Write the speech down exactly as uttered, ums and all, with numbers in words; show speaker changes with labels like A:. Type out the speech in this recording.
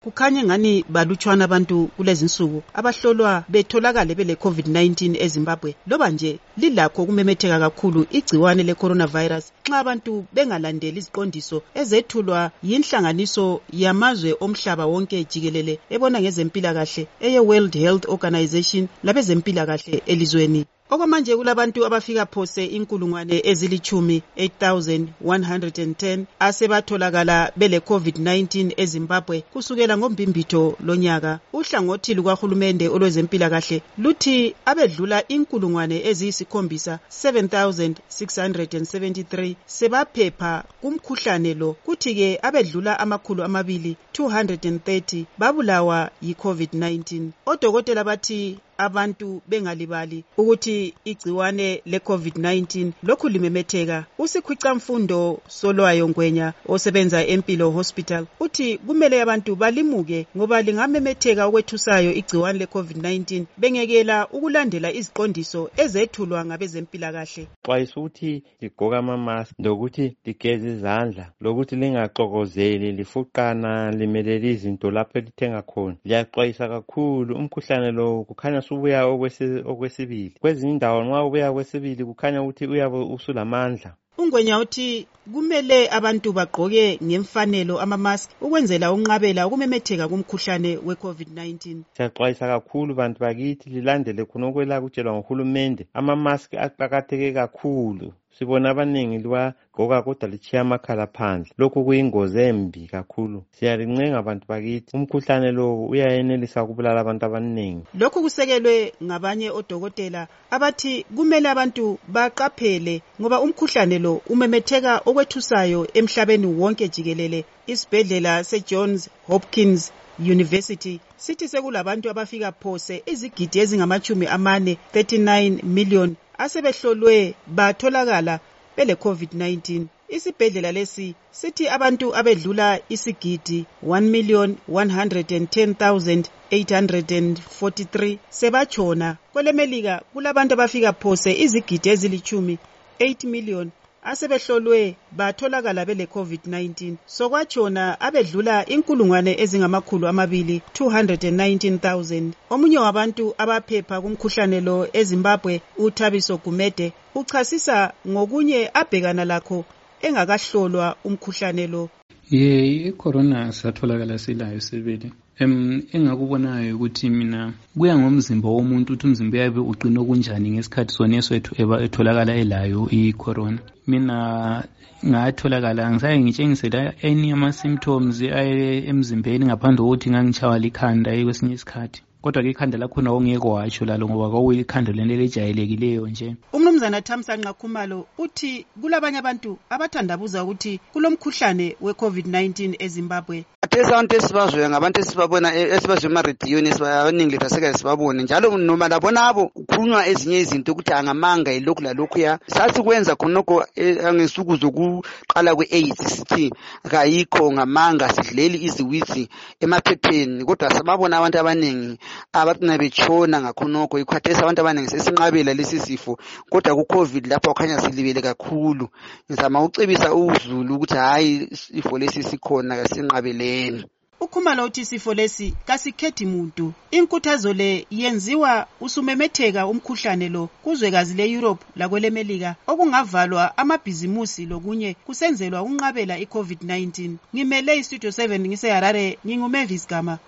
A: Kukhanye ngani balutshwana abantu kulezi insuku abahlolwa betholakale bele COVID nineteen eZimbabwe loba nje lilakho kumemetheka kakhulu igciwane le coronavirus nxa abantu bengalandeli iziqondiso ezethulwa yinhlanganiso yamazwe omhlaba wonke jikelele ebona ngezempilakahle eye World Health Organization labezempilakahle elizweni. Okwamanje kulabantu abafika phose inkulungwane ezilithumi eight thousand one hundred ten asebatholakala bele COVID nineteen eZimbabwe kusukela ngombimbitho lonyaka. Uhlangothi lukahulumende olwezempilakahle luthi abedlula inkulungwane eziyisikhombisa seven thousand six hundred seventy-three sebaphepha kumkhuhlane lo, kuthi ke abedlula amakhulu amabili two hundred thirty babulawa yi COVID nineteen. Odokotela bathi abantu bengalibali ukuthi igciwane le COVID nineteen lokhu limemetheka. Usikhwicamfundo Solwayo Ngwenya osebenza eMpilo Hospital uthi kumele abantu balimuke ngoba lingamemetheka okwethusayo igciwane le COVID nineteen bengekela ukulandela iziqondiso ezethulwa ngabezempilakahle.
B: Xwayisa ukuthi ligqoka ama-mask lokuthi ligeze izandla lokuthi lingaxokozeli lifuqana limelele izinto lapho lithenga khona. Liyaxwayisa kakhulu umkhuhlane lo kukhanya ubuya okwesibili. Kwezinye indawo nxa ubuya okwesibili kukhanya ukuthi uyabe usulamandla.
A: Ungwenya uthi kumele abantu bagqoke ngemfanelo ama-mask ukwenzela unqabela ukumemetheka kumkhuhlane we COVID nineteen.
B: Siyaxwayisa kakhulu bantu bakithi lilandele khonokho kutshelwa nguhulumende. Ama-mask aqakatheke kakhulu. Sibona abaningi liwagqoka kodwa lichiya amakhala phandle. Lokhu kuyingozi embi kakhulu. Siyalincenga abantu bakithi umkhuhlane lo uyayenelisa ukubulala abantu abaningi.
A: Lokhu kusekelwe ngabanye odokotela abathi kumele abantu baqaphele ngoba umkhuhlane lo umemetheka okwethusayo emhlabeni wonke jikelele. Isibhedlela seJohns Hopkins University sithi sekulabantu abafika phose izigidi ezingamachumi amane thirty-nine million asebehlolwe batholakala bele COVID nineteen. Isibhedlela lesi sithi abantu abedlula isigidi one million one hundred ten thousand eight hundred forty-three sebachona. KweleMelika kulabantu abafika phose izigidi ezilithumi eight million asebehlolwe batholakala bele COVID nineteen. Sokwatshona abedlula inkulungwane ezingamakhulu amabili two hundred nineteen thousand. Omunye wabantu abaphepha kumkhuhlane lo eZimbabwe uThabiso Gumede uchasisa ngokunye abhekana lakho engakahlolwa umkhuhlane lo.
C: Ye icorona satholakala silayo sibili. Em engakubonayo ukuthi mina kuya ngomzimba womuntu ukuthi umzimba yabe uqina kunjani ngesikhathi soneso ethu etholakala elayo icorona. Mina ngatholakala ngisaye ngitshengisela any ama symptoms emzimbeni ngaphandle kokuthi ngangichawa likhanda kwesinye isikhathi. Kodwa ke ikhanda lakhona ongeke watsho lalo ngoba kwakuyikhanda lento lejayelekileyo nje.
A: Umnumzana Thamsanqa Khumalo uthi kulabanye abantu abathandabuza ukuthi kulomkhuhlane we COVID nineteen eZimbabwe.
D: Abantu esibazwe ngabantu esibabona esibazwe ema-radiyoni esibaningi lethaseka sibabone njalo noma labonabo kukhulunywa ezinye izinto ukuthi angamanga ilokhu lalokhuya sasikwenza khonokho ngesuku zokuqala kwe-AIDS sithi kayikho ngamanga sidleli iziwitsi emaphepheni kodwa sababona abantu abaningi abacina betshona ngakhonokho ikhathesi abantu abaningi sesinqabela lesi sifo kodwa ku-COVID lapha kukhanya silibele kakhulu. Ngizama ucebisa uzulu ukuthi hayi isifo lesi sikhona kasinqabeleni.
A: Ukhumalo uthi isifo lesi kasikhethi muntu. Inkuthazo le yenziwa usumemetheka umkhuhlane lo kuzwekazi le-Europe lakweleMelika okungavalwa amabhizimusi lokunye kusenzelwa unqabela i-COVID nineteen. Ngimele iStudio seven ngise Harare, nginguMavis Gama.